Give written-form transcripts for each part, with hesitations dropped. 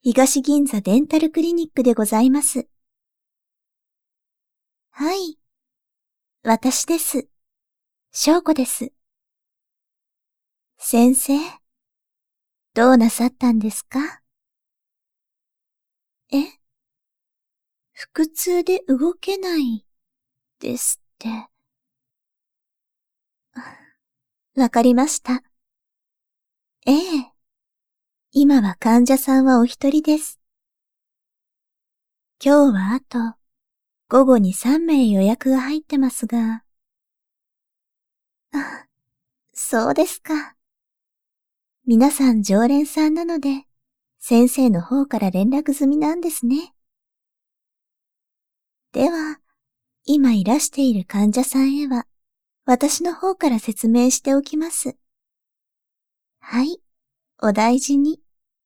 東銀座デンタルクリニックでございます。はい。私です。翔子です。先生、どうなさったんですか？え？腹痛で動けないですって。わかりました。ええ。今は患者さんはお一人です。今日はあと、午後に3名予約が入ってますが。あ、そうですか。皆さん常連さんなので、先生の方から連絡済みなんですね。では、今いらしている患者さんへは、私の方から説明しておきます。はい、お大事に。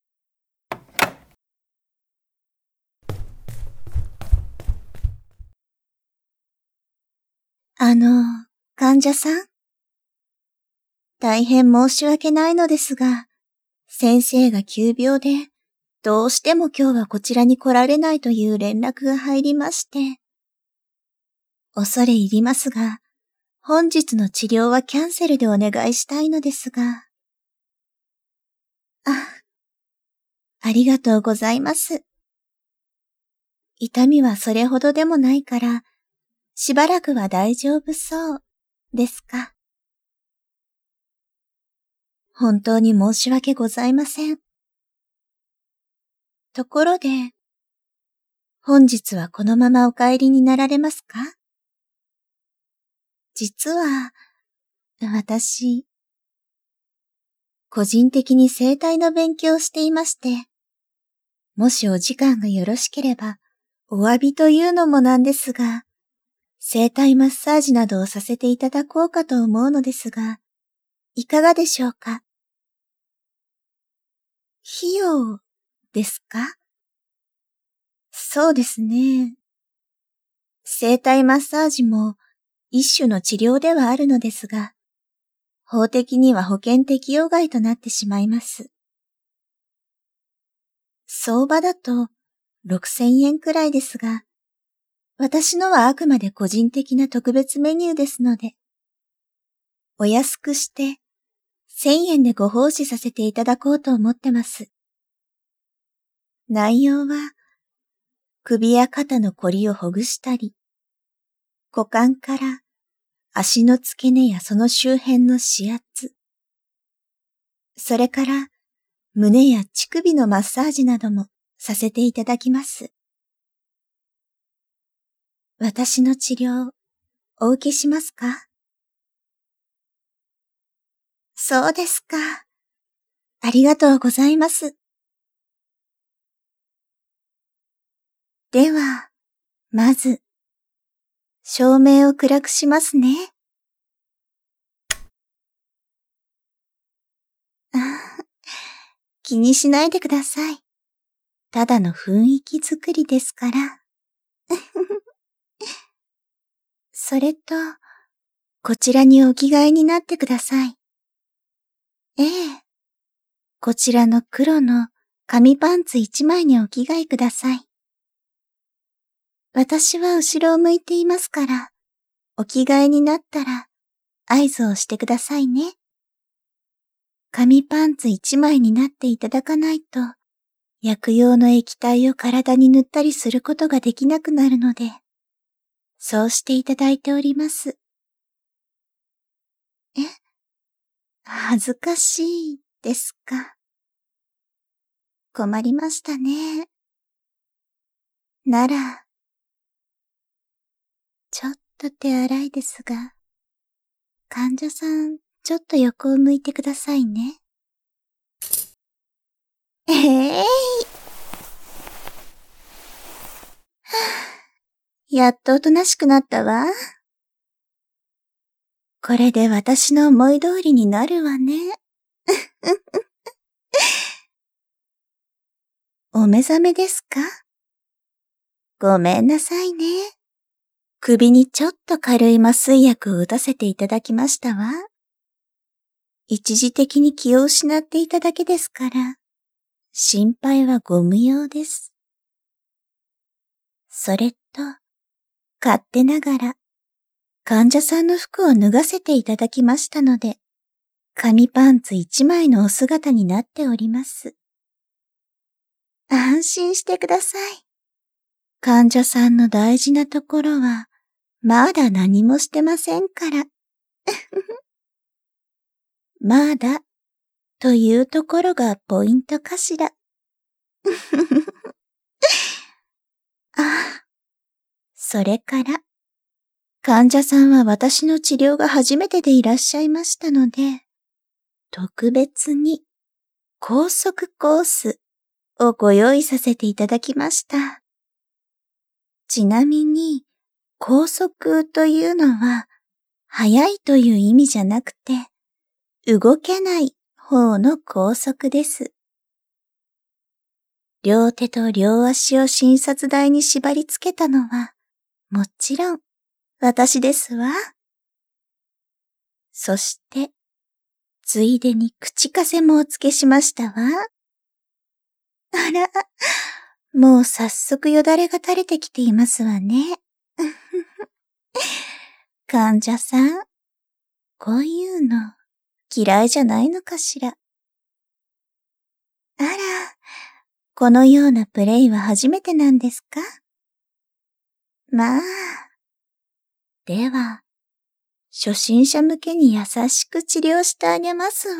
患者さん。大変申し訳ないのですが、先生が急病で、どうしても今日はこちらに来られないという連絡が入りまして。恐れ入りますが、本日の治療はキャンセルでお願いしたいのですが。ありがとうございます。痛みはそれほどでもないから、しばらくは大丈夫そう、ですか。本当に申し訳ございません。ところで、本日はこのままお帰りになられますか？実は、私、個人的に整体の勉強をしていまして、もしお時間がよろしければ、お詫びというのもなんですが、整体マッサージなどをさせていただこうかと思うのですが、いかがでしょうか？費用ですか？そうですね。整体マッサージも一種の治療ではあるのですが、法的には保険適用外となってしまいます。相場だと6000円くらいですが、私のはあくまで個人的な特別メニューですので、お安くして1000円でご奉仕させていただこうと思ってます。内容は、首や肩のこりをほぐしたり、股間から足の付け根やその周辺の指圧、それから胸や乳首のマッサージなどもさせていただきます。私の治療、お受けしますか？そうですか。ありがとうございます。では、まず、照明を暗くしますね。気にしないでください。ただの雰囲気作りですから。それと、こちらにお着替えになってください。ええ。こちらの黒の紙パンツ1枚にお着替えください。私は後ろを向いていますから、お着替えになったら合図をしてくださいね。紙パンツ1枚になっていただかないと、薬用の液体を体に塗ったりすることができなくなるので、そうしていただいております。え？恥ずかしいですか？困りましたね。なら、ちょっと手荒いですが、患者さん、ちょっと横を向いてくださいね。やっとおとなしくなったわ。これで私の思い通りになるわね。お目覚めですか？ごめんなさいね。首にちょっと軽い麻酔薬を打たせていただきましたわ。一時的に気を失っていただけですから、 心配はご無用です。それと、勝手ながら、患者さんの服を脱がせていただきましたので、紙パンツ一枚のお姿になっております。安心してください。患者さんの大事なところは、まだ何もしてませんから。まだ、というところがポイントかしら。ああ、それから、患者さんは私の治療が初めてでいらっしゃいましたので、特別に高速コースをご用意させていただきました。ちなみに、高速というのは、速いという意味じゃなくて、動けない方の高速です。両手と両足を診察台に縛り付けたのは、もちろん、私ですわ。そして、ついでに口枷もお付けしましたわ。あら、もう早速よだれが垂れてきていますわね。患者さん、こういうの嫌いじゃないのかしら。あら、このようなプレイは初めてなんですか？まあ。では、初心者向けに優しく治療してあげますわ。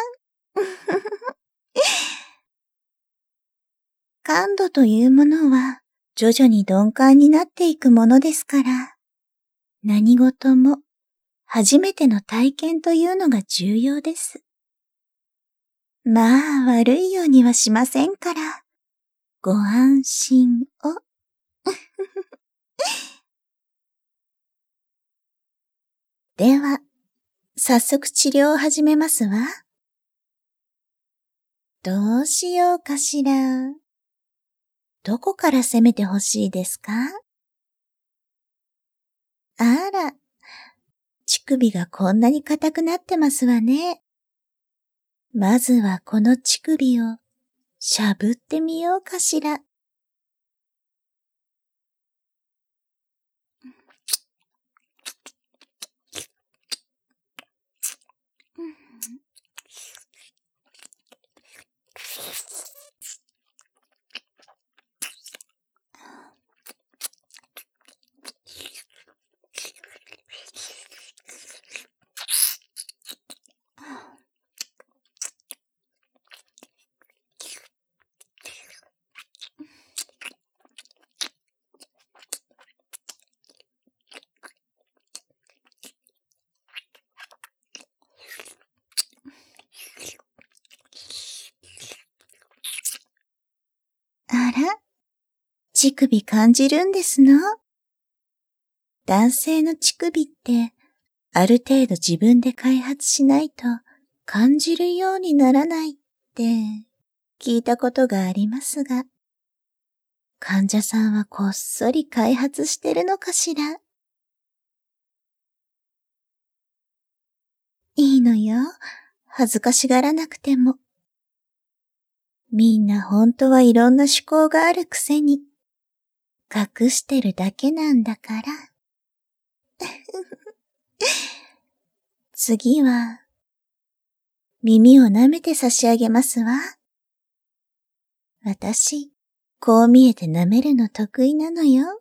感度というものは徐々に鈍感になっていくものですから、何事も初めての体験というのが重要です。まあ悪いようにはしませんから、ご安心を。では、早速治療を始めますわ。どうしようかしら。どこから攻めてほしいですか？あら、乳首がこんなに硬くなってますわね。まずはこの乳首をしゃぶってみようかしら。あら、乳首感じるんですの？男性の乳首って、ある程度自分で開発しないと感じるようにならないって聞いたことがありますが、患者さんはこっそり開発してるのかしら？いいのよ。恥ずかしがらなくても。みんな本当はいろんな趣向があるくせに、隠してるだけなんだから。次は、耳を舐めて差し上げますわ。私、こう見えて舐めるの得意なのよ。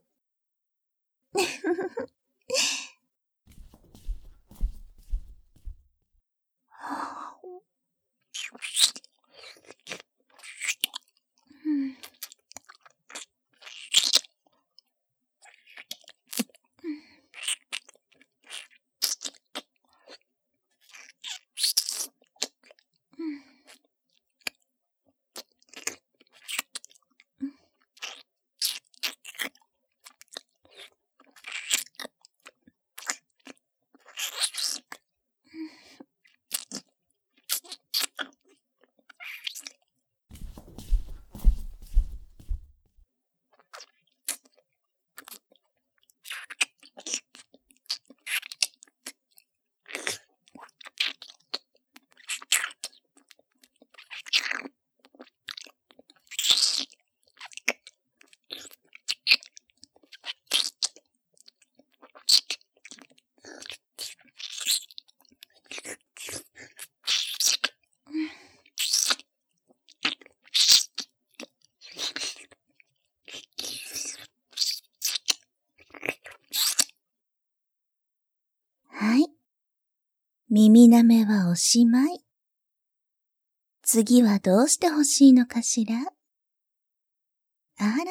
耳舐めはおしまい。次はどうしてほしいのかしら？あら、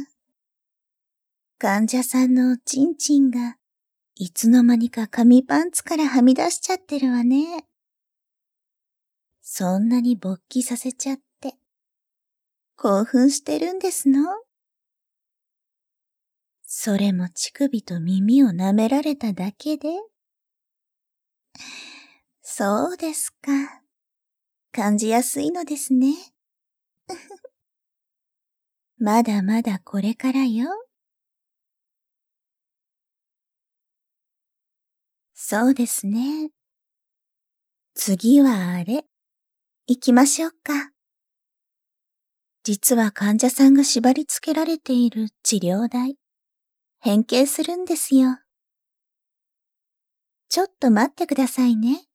患者さんのおちんちんがいつの間にか紙パンツからはみ出しちゃってるわね。そんなに勃起させちゃって興奮してるんですの？それも乳首と耳を舐められただけで？そうですか。感じやすいのですね。まだまだこれからよ。そうですね。次はあれ、行きましょうか。実は患者さんが縛り付けられている治療台、変形するんですよ。ちょっと待ってくださいね。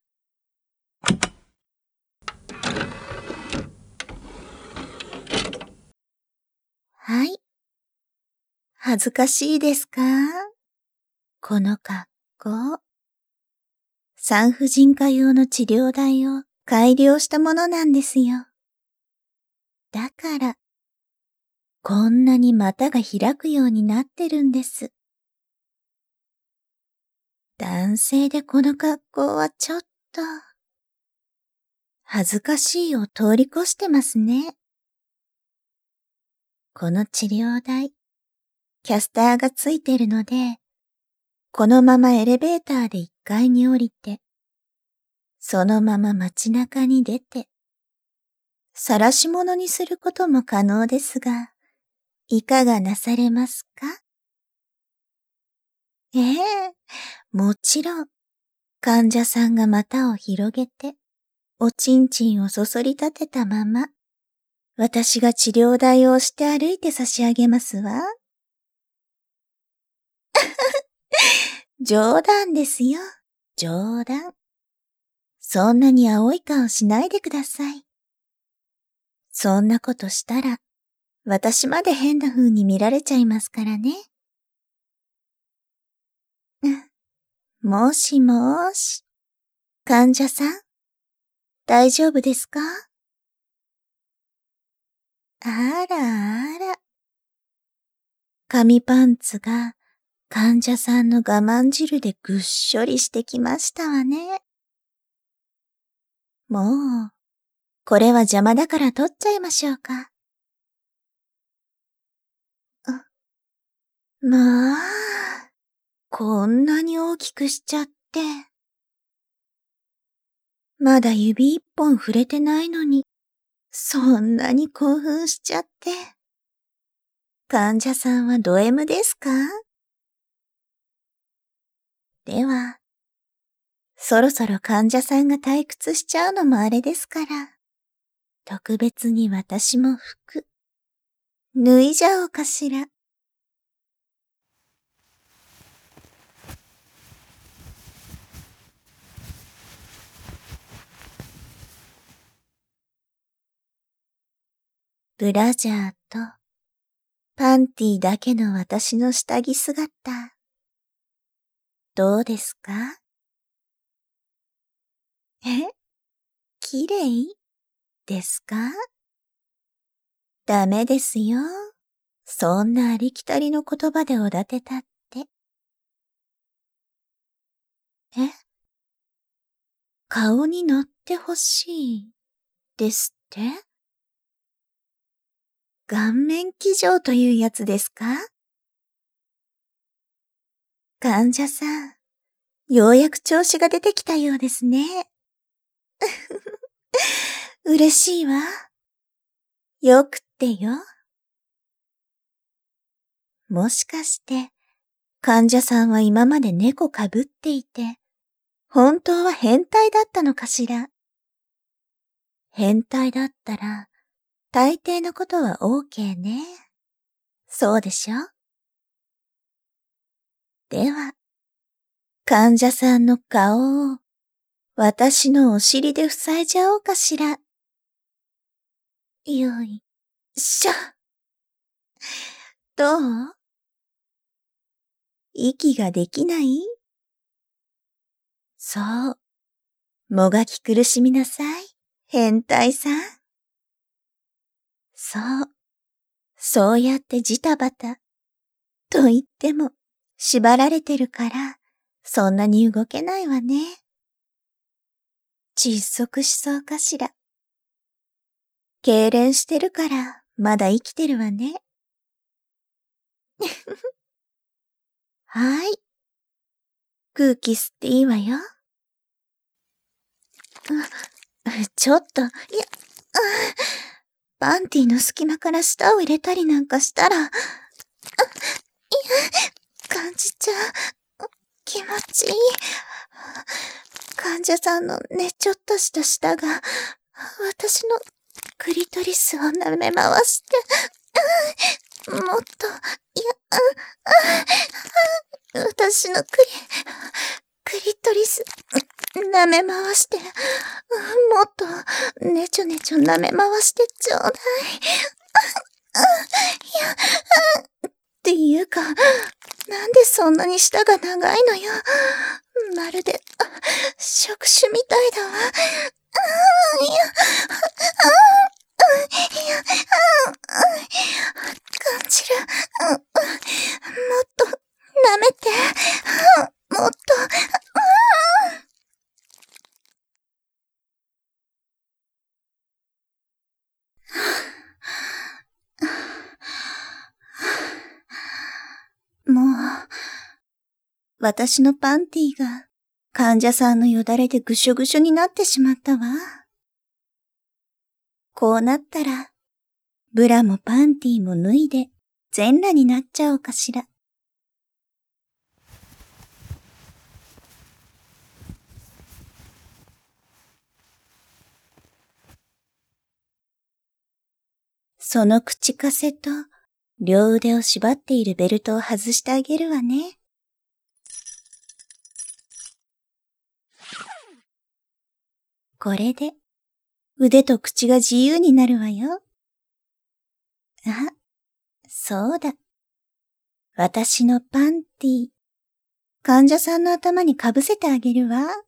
はい。恥ずかしいですか？この格好。産婦人科用の治療台を改良したものなんですよ。だから、こんなに股が開くようになってるんです。男性でこの格好はちょっと、恥ずかしいを通り越してますね。この治療台、キャスターがついてるので、このままエレベーターで1階に降りて、そのまま街中に出て、晒し物にすることも可能ですが、いかがなされますか？ええ、もちろん、患者さんが股を広げて、おちんちんをそそり立てたまま、私が治療台を押して歩いて差し上げますわ。冗談ですよ。冗談。そんなに青い顔しないでください。そんなことしたら、私まで変な風に見られちゃいますからね。もしもーし。患者さん、大丈夫ですか？あらあら。紙パンツが患者さんの我慢汁でぐっしょりしてきましたわね。もう、これは邪魔だから取っちゃいましょうか。まあ、こんなに大きくしちゃって。まだ指一本触れてないのに、そんなに興奮しちゃって。患者さんはド M ですか？では、そろそろ患者さんが退屈しちゃうのもあれですから、特別に私も服、脱いじゃおうかしら。ブラジャーとパンティーだけの私の下着姿、どうですか？え？綺麗ですか？ダメですよ。そんなありきたりの言葉でおだてたって。え？顔に乗ってほしい、ですって？顔面騎乗というやつですか？患者さん、ようやく調子が出てきたようですね。嬉しいわ。よくってよ。もしかして、患者さんは今まで猫かぶっていて、本当は変態だったのかしら。変態だったら、大抵のことは OK ね。そうでしょ？では、患者さんの顔を私のお尻で塞いじゃおうかしら。よいしょ。どう？息ができない？そう。 もがき苦しみなさい、変態さん。そう。そうやってジタバタ。と言っても、縛られてるから、そんなに動けないわね。窒息しそうかしら。痙攣してるから、まだ生きてるわね。はい。空気吸っていいわよ。ちょっと、パンティの隙間から舌を入れたりなんかしたら、感じちゃう。気持ちいい。患者さんのねちょっとした舌が、私のクリトリスを舐め回して、もっと、私のクリトリス、舐め回して、もっと、ねちょねちょ舐め回してちょうだい。っていうか、なんでそんなに舌が長いのよ。まるで、触手みたいだわ。感じる。もっと、舐めて。もっと、もう、私のパンティが患者さんのよだれでぐしょぐしょになってしまったわ。こうなったら、ブラもパンティも脱いで全裸になっちゃおうかしら。その口かせと両腕を縛っているベルトを外してあげるわね。これで腕と口が自由になるわよ。あ、そうだ。私のパンティ、患者さんの頭にかぶせてあげるわ。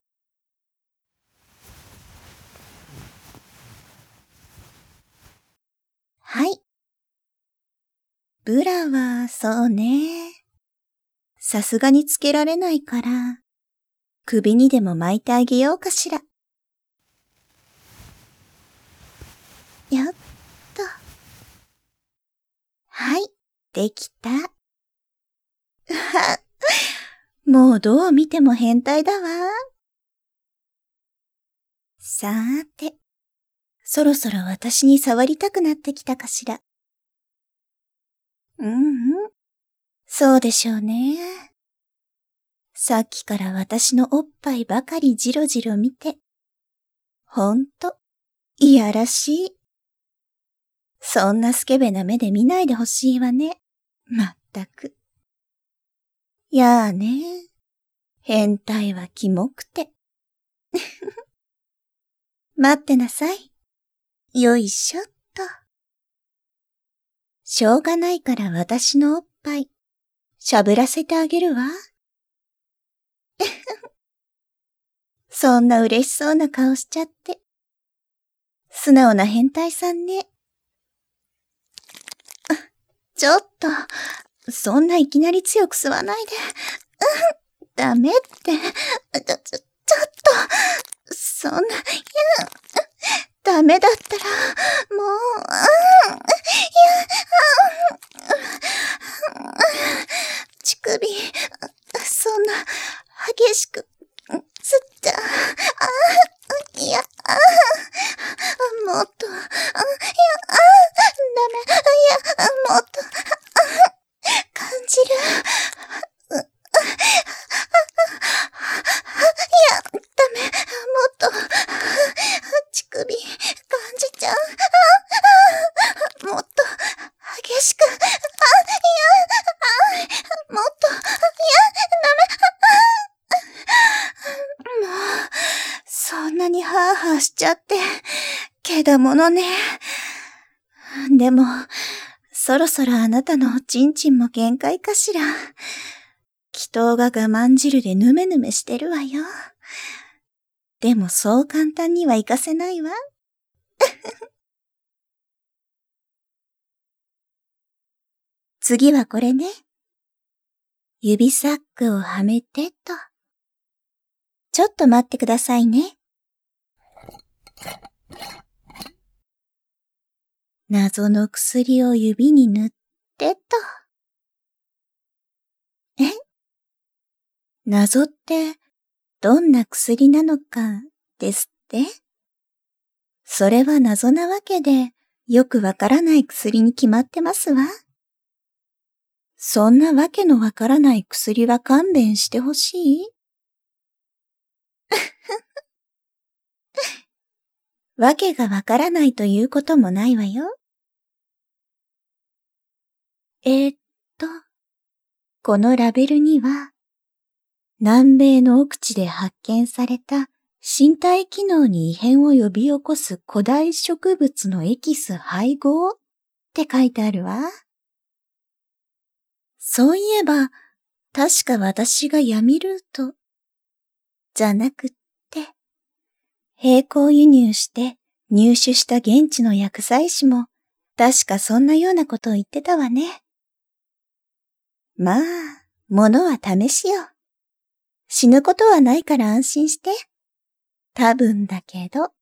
はい。ブラは、そうね。さすがにつけられないから、首にでも巻いてあげようかしら。やっと。はい、できた。もうどう見ても変態だわ。さーて、そろそろ私に触りたくなってきたかしら。そうでしょうね。さっきから私のおっぱいばかりじろじろ見て。ほんと、いやらしい。そんなスケベな目で見ないでほしいわね。まったく。やあね。変態はキモくて。待ってなさい。よいしょっと。しょうがないから私のおっぱい、しゃぶらせてあげるわ。そんな嬉しそうな顔しちゃって。素直な変態さんね。ちょっと、そんないきなり強く吸わないで。ダメって。ちょっと、そんな、ダメだったら、もう、乳首、そんな、激しく、吸っちゃ、いや、もっと、ダメ、もっと、感じる。ダメ、もっと、乳首、感じちゃう。もっと、激しく、もっと、もう、そんなにハーハーしちゃって、けだものね。でも、そろそろあなたのおちんちんも限界かしら。祈祷が我慢汁でヌメヌメしてるわよ。 でもそう簡単にはいかせないわ。次はこれね。指サックをはめてと。ちょっと待ってくださいね。謎の薬を指に塗ってと。謎ってどんな薬なのかですって？それは謎なわけでよくわからない薬に決まってますわ。そんなわけのわからない薬は勘弁してほしい？わけがわからないということもないわよ。このラベルには、南米の奥地で発見された身体機能に異変を呼び起こす古代植物のエキス配合って書いてあるわ。そういえば、確か私が闇ルート、じゃなくって、並行輸入して入手した現地の薬剤師も、確かそんなようなことを言ってたわね。まあ、ものは試しよ。死ぬことはないから安心して。多分だけど。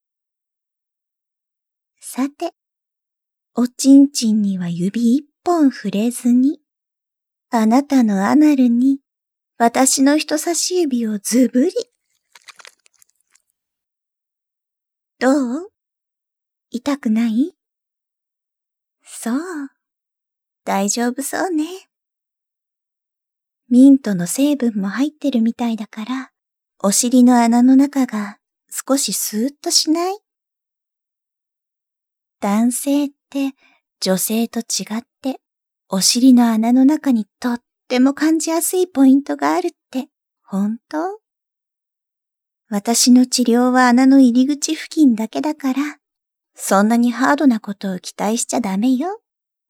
さて、おちんちんには指一本触れずに、あなたのアナルに私の人差し指をズブリ。どう？痛くない？そう。大丈夫そうね。ミントの成分も入ってるみたいだから、お尻の穴の中が少しスーッとしない？男性って女性と違って、お尻の穴の中にとっても感じやすいポイントがあるって、本当？私の治療は穴の入り口付近だけだから、そんなにハードなことを期待しちゃダメよ。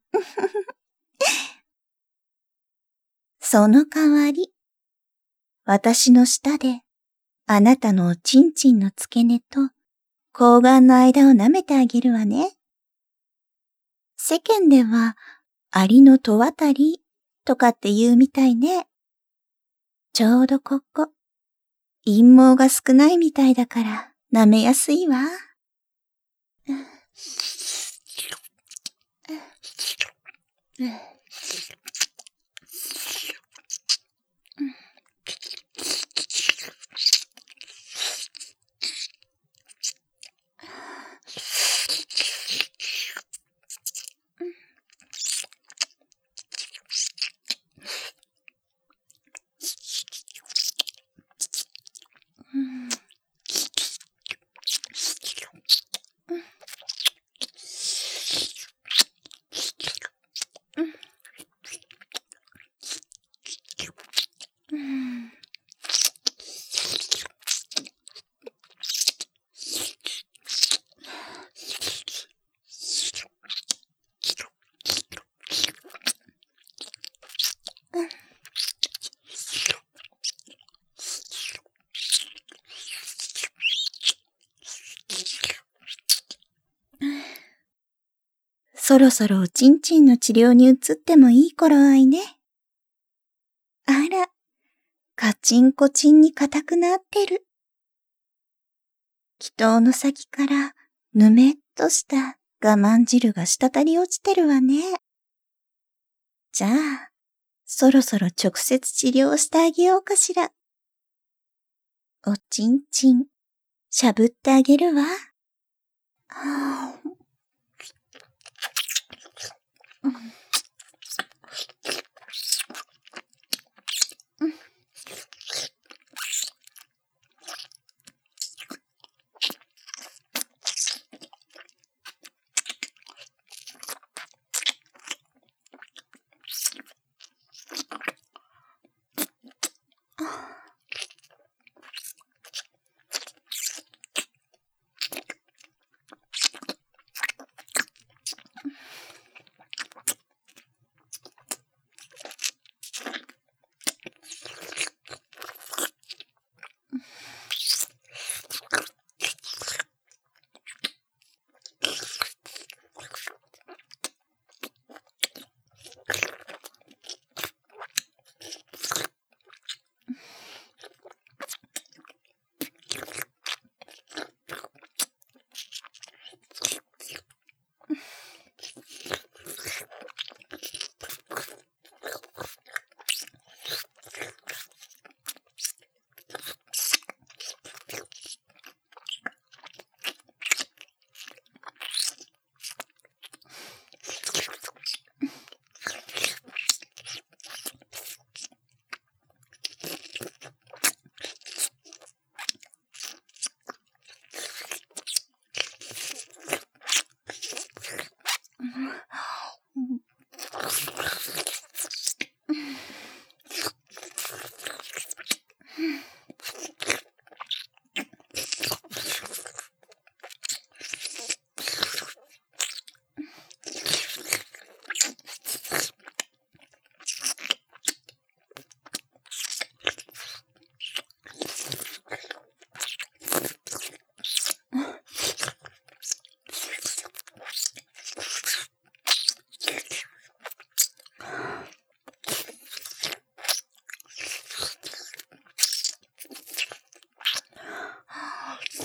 その代わり、私の舌で、あなたのおちんちんの付け根と睾丸の間を舐めてあげるわね。世間では、アリの戸渡りとかって言うみたいね。ちょうどここ、陰毛が少ないみたいだから舐めやすいわ。そろそろおちんちんの治療に移ってもいい頃合いね。あら、カチンコチンに硬くなってる。気筒の先からぬめっとした我慢汁が滴り落ちてるわね。じゃあ、そろそろ直接治療してあげようかしら。おちんちん、しゃぶってあげるわ。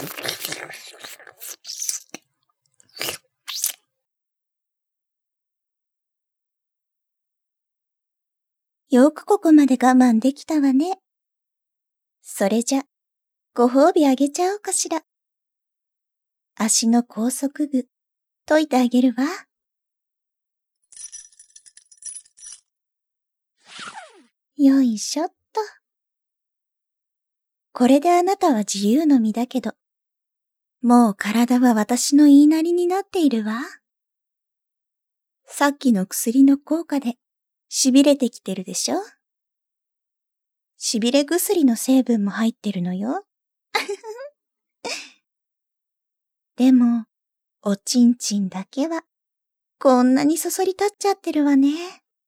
よくここまで我慢できたわね。それじゃ、ご褒美あげちゃおうかしら。足の拘束具、解いてあげるわ。よいしょっと。これであなたは自由の身だけど、もう体は私の言いなりになっているわ。さっきの薬の効果で、痺れてきてるでしょ？痺れ薬の成分も入ってるのよ。でも、おちんちんだけは、こんなにそそり立っちゃってるわね。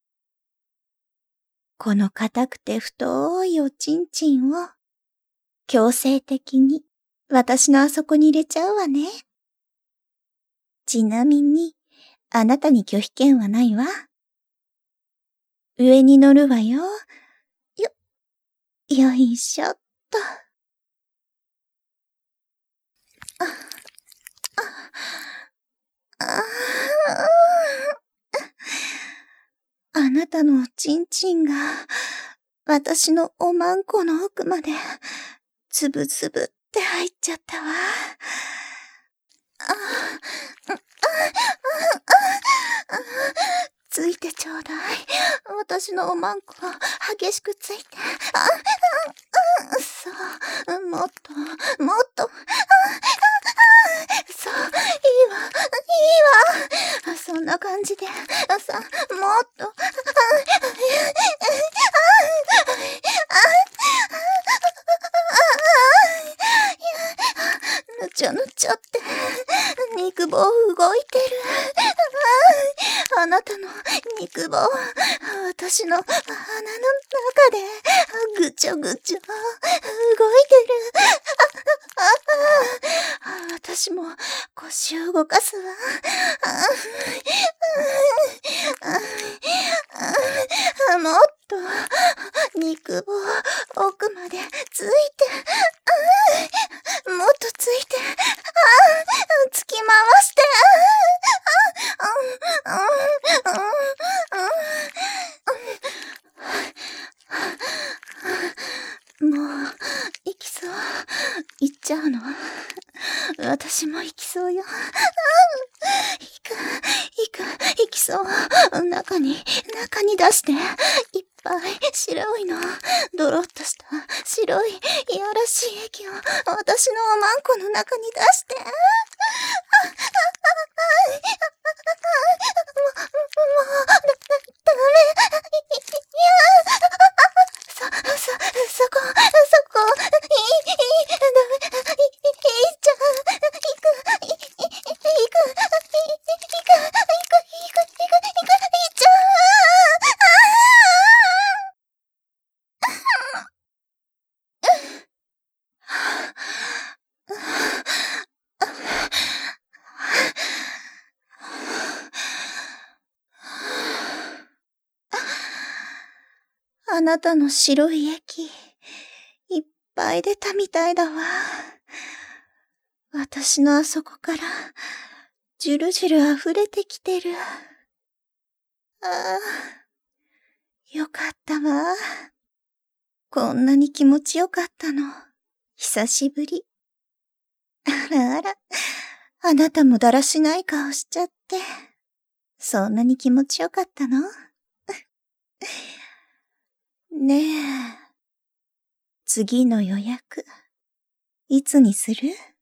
この硬くて太いおちんちんを、強制的に私のあそこに入れちゃうわね。ちなみに、あなたに拒否権はないわ。上に乗るわよ。よいしょっと。あなたのおちんちんが、私のおまんこの奥まで、つぶつぶって入っちゃったわ。ついてちょうだい。私のおまんこ、激しくついて。そう、もっと、もっと。そう、いいわ、いいわ。そんな感じで、さ、もっと。ぬちょぬちょって、肉棒動いてる。あなたの肉棒、私の鼻の中で、ぐちょぐちょ、動いてる。私も腰を動かすわ。もっと、肉棒、奥までついて、もっとついて、突き回して、もう、行きそう。行っちゃうの？私も行きそうよ。行きそう。中に出して。いっぱい白いの。ドロッとした白いいやらしい液を私のおまんこの中に出して。もう、ダメ。そこ、ダメ、いっちゃう、いっちゃあなたの白い液、いっぱい出たみたいだわ。私のあそこから、じゅるじゅる溢れてきてる。ああ、よかったわ。こんなに気持ちよかったの。久しぶり。あらあら、あなたもだらしない顔しちゃって。そんなに気持ちよかったの？ねえ、次の予約、いつにする？